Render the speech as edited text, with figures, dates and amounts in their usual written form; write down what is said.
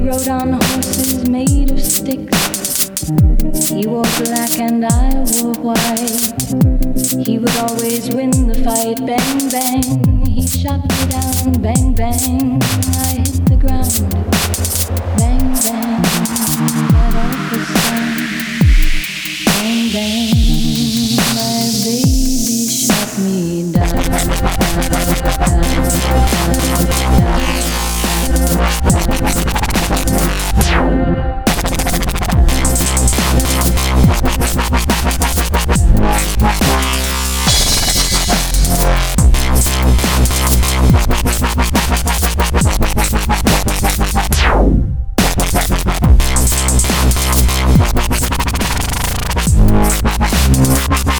rode on horses made of sticks. He wore black and I wore white. He would always win the fight. Bang, bang, he shot me down. Bang, bang, I hit the ground.